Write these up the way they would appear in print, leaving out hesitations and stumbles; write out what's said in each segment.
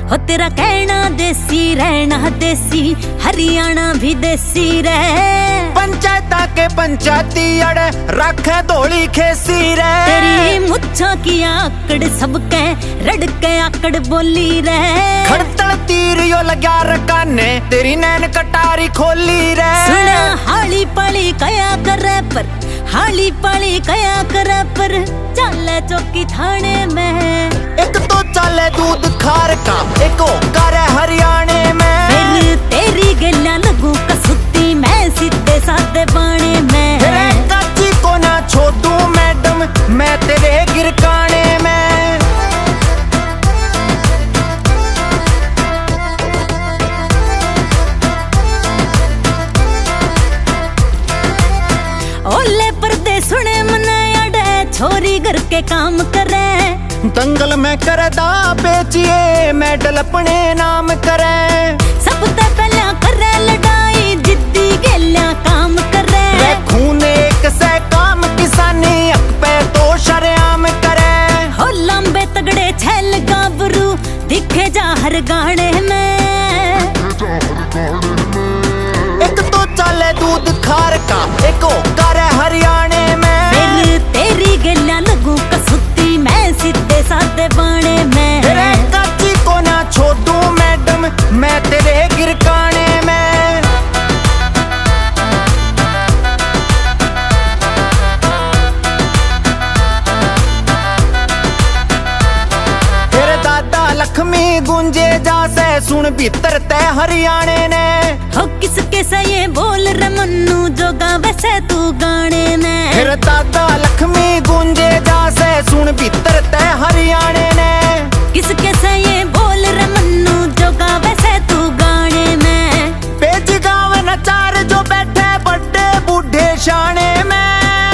हो तेरा कहना देसी रहना देसी, हरियाणा भी देसी रहे। पंचायत के पंचायती अड़े रखे धोली खेसी रे। तेरी मुच्छा की आकड़ सबके रड़के आकड़ बोली रे। खड़तल तीर यो लगा रकाने तेरी नैन कटारी खोली रे। सुना हाली पाली कया करे पर, हाली पाली कया करे पर, चले चौकी थाने में। एक तो चले दूध खार का, एक करे हरियाणे में। फिर तेरी गलियां लगू कसुती मैं सीधे साधे बाणे में। तेरे काची को ना छोटू मैडम मैं तेरे गिरकाने में। ओले पर्दे सुने मना अड़े छोरी घर के काम करे। दंगल में करदा बेचिए मेडल अपने नाम करे। सबसे पहला करे लड़ाई जिद्दी गेल्या काम करे। खून एक से काम किसानी अक पे तो शरेआम करे। हो लंबे तगड़े छैल गाबरू दिखे जा हर गाने में। एक तो चले दूध खार का, एक करे हरियाणे में। फिर तेरी गलियां लगू कसुती मैं सीधे साधे बाणे में। तेरे काची को ना छोटू मैडम मैं तेरे गिरकाने में। तेरे दादा लक्ष्मी गुंजे जा से सुन भीतर तय हरियाणे ने। हो किसके से ये बोल रे मन्नू जो गावे से तू गाने में। तेरे दादा लक्ष्मी गुंजे जा से सुन भीतर तय हरियाणे ने। किसके से ये बोल रे मन्नू जो गावे से तू गाने में। पेज गावे नचार जो बैठे बड़े बूढ़े शाने में।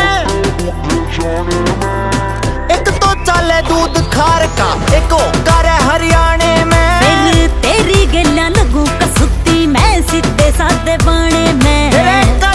एक तो चले दूध खार का, एक करे हरियाणे में। फिर तेरी गलियां लगू कसुती मैं सीधे साधे बाणे में।